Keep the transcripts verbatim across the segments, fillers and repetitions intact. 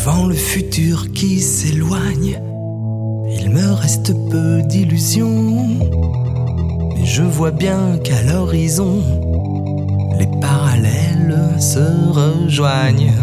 Devant le futur qui s'éloigne, il me reste peu d'illusions, mais je vois bien qu'à l'horizon, les parallèles se rejoignent.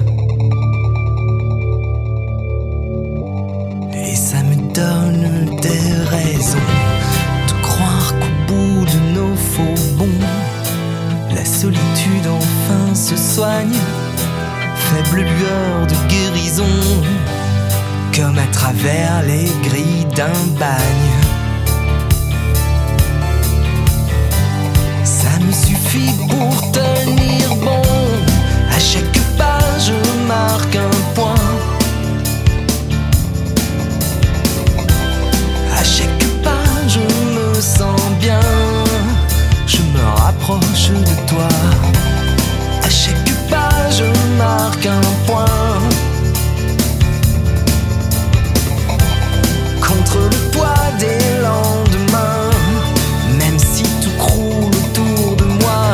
Et ça me donne des raisons de croire qu'au bout de nos faux bons, la solitude enfin se soigne. Faible lueur de guérison, comme à travers les grilles d'un bagne. Ça me suffit pour tenir bon. À chaque pas je marque un point. À chaque pas je me sens bien. Je me rapproche de toi. À chaque pas je marque un point. Contre le poids des lendemains, même si tout croule autour de moi.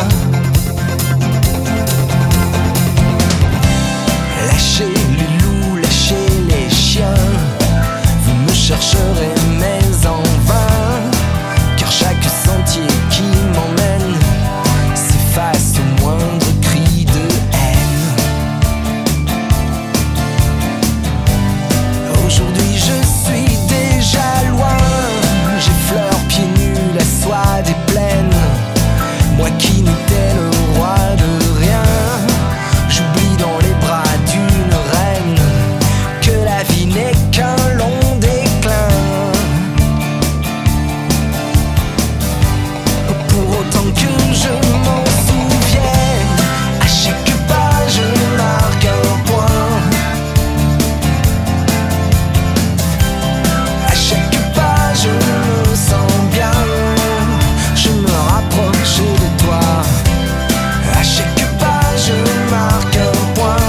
Lâchez les loups, lâchez les chiens. Vous me chercherez mais en vain, car chaque sentier qui m'emmène s'efface au moindre cri de haine. Aujourd'hui je suis déjà loin, j'effleure pieds nus la soie des plaines. Moi qui n'étais le roi de rien, j'oublie dans les bras d'une reine que la vie n'est qu'un long déclin. Pour autant que je m'en souvienne, à chaque pas je marque un point. À chaque pas je me sens bien. Je me rapproche de toi. À chaque pas je marque un point.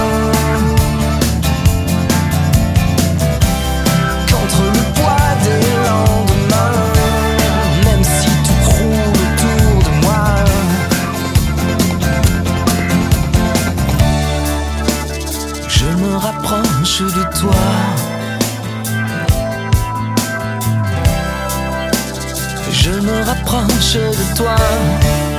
Contre le poids des lendemains, même si tout croule autour de moi. Je me rapproche de toi. Je me rapproche de toi.